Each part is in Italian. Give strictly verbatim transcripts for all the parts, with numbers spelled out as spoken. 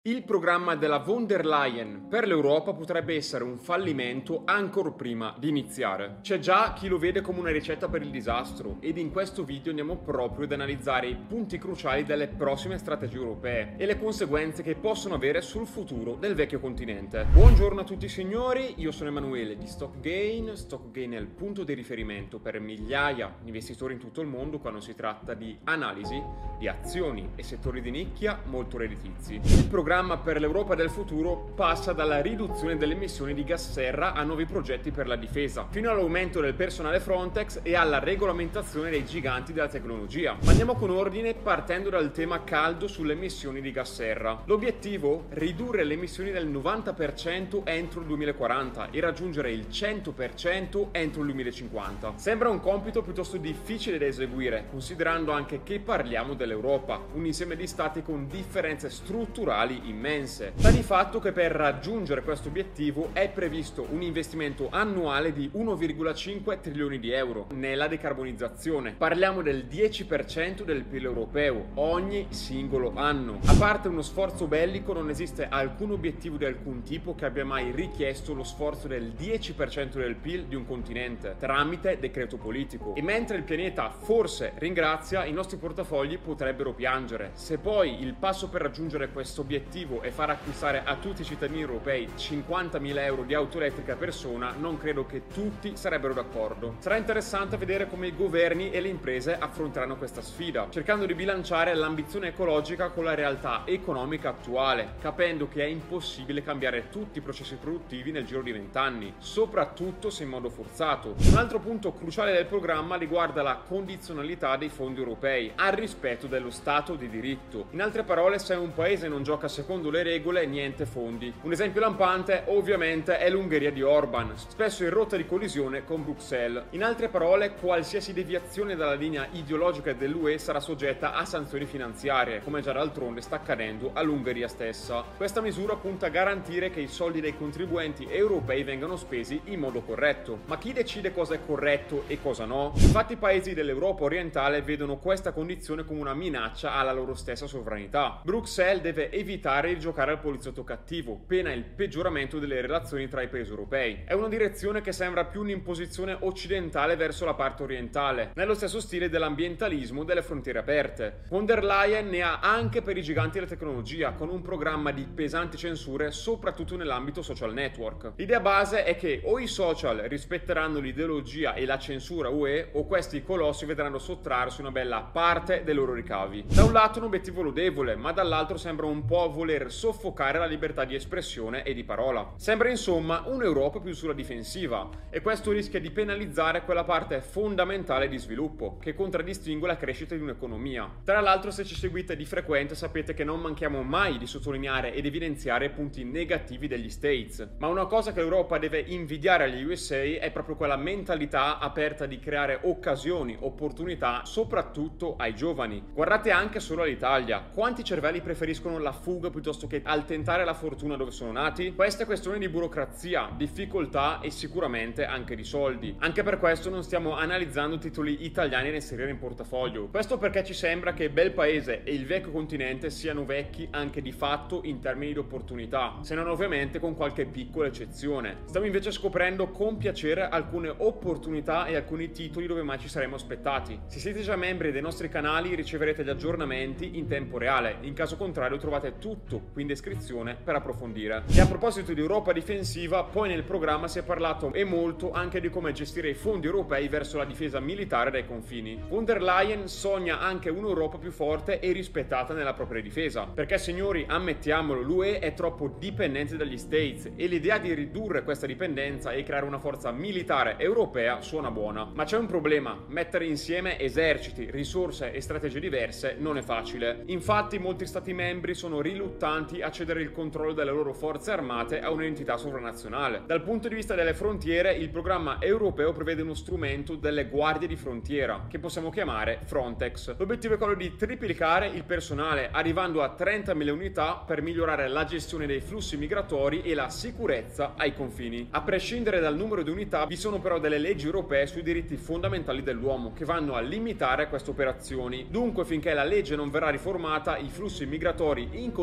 Il programma della von der Leyen per l'Europa potrebbe essere un fallimento ancor prima di iniziare. C'è già chi lo vede come una ricetta per il disastro ed in questo video andiamo proprio ad analizzare i punti cruciali delle prossime strategie europee e le conseguenze che possono avere sul futuro del vecchio continente. Buongiorno a tutti signori, io sono Emanuele di StockGain. StockGain è il punto di riferimento per migliaia di investitori in tutto il mondo quando si tratta di analisi di azioni e settori di nicchia molto redditizi. Il programma Il programma per l'Europa del futuro passa dalla riduzione delle emissioni di gas serra a nuovi progetti per la difesa, fino all'aumento del personale Frontex e alla regolamentazione dei giganti della tecnologia. Ma andiamo con ordine partendo dal tema caldo sulle emissioni di gas serra. L'obiettivo? Ridurre le emissioni del novanta per cento entro il duemilaquaranta e raggiungere il cento per cento entro il duemilacinquanta. Sembra un compito piuttosto difficile da eseguire, considerando anche che parliamo dell'Europa, un insieme di stati con differenze strutturali immense. Sta di fatto che per raggiungere questo obiettivo è previsto un investimento annuale di uno virgola cinque trilioni di euro nella decarbonizzazione. Parliamo del dieci per cento del P I L europeo ogni singolo anno. A parte uno sforzo bellico, non esiste alcun obiettivo di alcun tipo che abbia mai richiesto lo sforzo del dieci per cento del P I L di un continente tramite decreto politico. E mentre il pianeta forse ringrazia, i nostri portafogli potrebbero piangere. Se poi il passo per raggiungere questo obiettivo e far acquistare a tutti i cittadini europei cinquantamila euro di auto elettrica a persona, non credo che tutti sarebbero d'accordo. Sarà interessante vedere come i governi e le imprese affronteranno questa sfida, cercando di bilanciare l'ambizione ecologica con la realtà economica attuale, capendo che è impossibile cambiare tutti i processi produttivi nel giro di vent'anni, soprattutto se in modo forzato. Un altro punto cruciale del programma riguarda la condizionalità dei fondi europei al rispetto dello Stato di diritto. In altre parole, se un paese non gioca secondo le regole, niente fondi. Un esempio lampante ovviamente è l'Ungheria di Orban, spesso in rotta di collisione con Bruxelles. In altre parole, qualsiasi deviazione dalla linea ideologica dell'U E sarà soggetta a sanzioni finanziarie, come già d'altronde sta accadendo all'Ungheria stessa. Questa misura punta a garantire che i soldi dei contribuenti europei vengano spesi in modo corretto. Ma chi decide cosa è corretto e cosa no? Infatti i paesi dell'Europa orientale vedono questa condizione come una minaccia alla loro stessa sovranità. Bruxelles deve evitare di giocare al poliziotto cattivo, pena il peggioramento delle relazioni tra i paesi europei. È una direzione che sembra più un'imposizione occidentale verso la parte orientale, nello stesso stile dell'ambientalismo delle frontiere aperte. Von der Leyen ne ha anche per i giganti della tecnologia, con un programma di pesanti censure soprattutto nell'ambito social network. L'idea base è che o i social rispetteranno l'ideologia e la censura U E o questi colossi vedranno sottrarsi una bella parte dei loro ricavi. Da un lato un obiettivo lodevole, ma dall'altro sembra un po' voler soffocare la libertà di espressione e di parola. Sembra insomma un'Europa più sulla difensiva e questo rischia di penalizzare quella parte fondamentale di sviluppo che contraddistingue la crescita di un'economia. Tra l'altro, se ci seguite di frequente sapete che non manchiamo mai di sottolineare ed evidenziare i punti negativi degli States, ma una cosa che l'Europa deve invidiare agli U S A è proprio quella mentalità aperta di creare occasioni, opportunità soprattutto ai giovani. Guardate anche solo all'Italia, quanti cervelli preferiscono la fuga piuttosto che al tentare la fortuna dove sono nati? Questa è questione di burocrazia, difficoltà e sicuramente anche di soldi. Anche per questo non stiamo analizzando titoli italiani da inserire in portafoglio. Questo perché ci sembra che bel paese e il vecchio continente siano vecchi anche di fatto in termini di opportunità, se non ovviamente con qualche piccola eccezione. Stiamo invece scoprendo con piacere alcune opportunità e alcuni titoli dove mai ci saremmo aspettati. Se siete già membri dei nostri canali riceverete gli aggiornamenti in tempo reale, in caso contrario trovate tutto qui in descrizione per approfondire. E a proposito di Europa difensiva, poi nel programma si è parlato e molto anche di come gestire i fondi europei verso la difesa militare dai confini. Von der Leyen sogna anche un'Europa più forte e rispettata nella propria difesa, perché signori, ammettiamolo, l'U E è troppo dipendente dagli States e l'idea di ridurre questa dipendenza e creare una forza militare europea suona buona. Ma c'è un problema: mettere insieme eserciti, risorse e strategie diverse non è facile. Infatti molti stati membri sono riluttanti a cedere il controllo delle loro forze armate a un'entità sovranazionale. Dal punto di vista delle frontiere, il programma europeo prevede uno strumento delle guardie di frontiera, che possiamo chiamare Frontex. L'obiettivo è quello di triplicare il personale, arrivando a trentamila unità per migliorare la gestione dei flussi migratori e la sicurezza ai confini. A prescindere dal numero di unità, vi sono però delle leggi europee sui diritti fondamentali dell'uomo che vanno a limitare queste operazioni. Dunque, finché la legge non verrà riformata, i flussi migratori incontrollati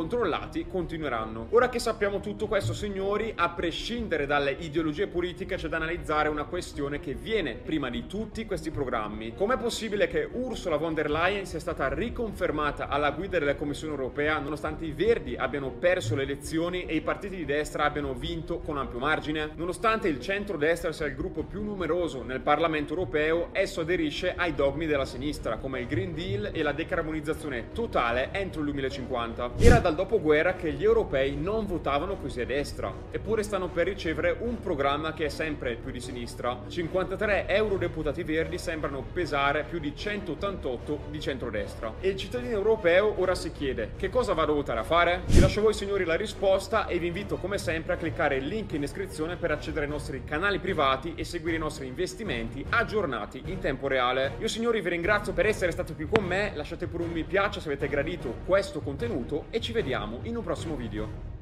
incontrollati continueranno. Ora che sappiamo tutto questo, signori, a prescindere dalle ideologie politiche c'è da analizzare una questione che viene prima di tutti questi programmi. Com'è possibile che Ursula von der Leyen sia stata riconfermata alla guida della Commissione europea nonostante i Verdi abbiano perso le elezioni e i partiti di destra abbiano vinto con ampio margine? Nonostante il centro-destra sia il gruppo più numeroso nel Parlamento europeo, esso aderisce ai dogmi della sinistra, come il Green Deal e la decarbonizzazione totale entro il duemilacinquanta. Era dal dopoguerra che gli europei non votavano così a destra, eppure stanno per ricevere un programma che è sempre più di sinistra. cinquantatré eurodeputati verdi sembrano pesare più di centottantotto di centrodestra. E il cittadino europeo ora si chiede: che cosa vado a votare a fare? Vi lascio a voi, signori, la risposta e vi invito come sempre a cliccare il link in descrizione per accedere ai nostri canali privati e seguire i nostri investimenti aggiornati in tempo reale. Io, signori, vi ringrazio per essere stati qui con me, lasciate pure un mi piace se avete gradito questo contenuto e ci vediamo in un prossimo video.